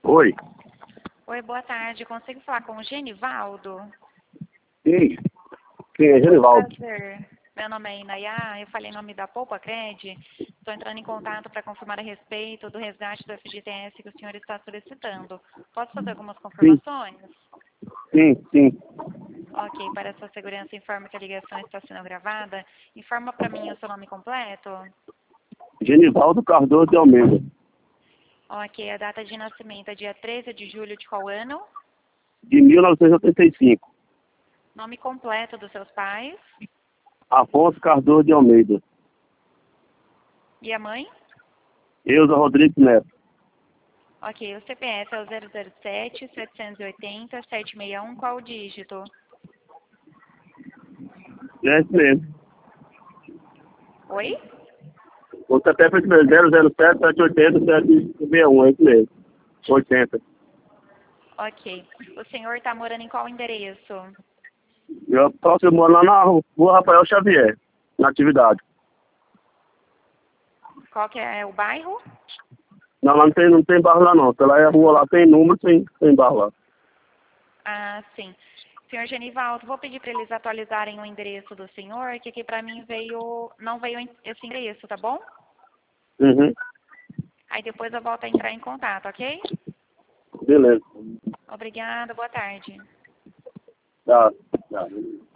Oi. Oi, boa tarde. Consigo falar com o Genivaldo? Sim. Quem é Genivaldo? Prazer. Meu nome é Inayá, eu falei em nome da Poupa Cred. Estou entrando em contato para confirmar a respeito do resgate do FGTS que o senhor está solicitando. Posso fazer algumas Sim, confirmações? sim. Ok, para sua segurança, informe que a ligação está sendo gravada. Informa para mim o seu nome completo. Genivaldo Cardoso de Almeida. Ok, a data de nascimento é dia 13 de julho de qual ano? De 1985. Nome completo dos seus pais. Afonso Cardoso de Almeida. E a mãe? Eusa Rodrigues Neto. Ok, o CPF é o 007-780-761, qual o dígito? É esse mesmo. Oi? O CPF é esse mesmo. 007 780 761. É esse mesmo. 80. Ok. O senhor está morando em qual endereço? Eu moro lá na rua Rafael Xavier. Na atividade. Qual que é o bairro? Não, lá não tem barro lá não. Lá é a rua lá, tem número, tem barro lá. Ah, sim. Senhor Genivaldo, vou pedir para eles atualizarem o endereço do senhor, que aqui para mim não veio esse endereço, tá bom? Uhum. Aí depois eu volto a entrar em contato, ok? Beleza. Obrigada, boa tarde. Tá.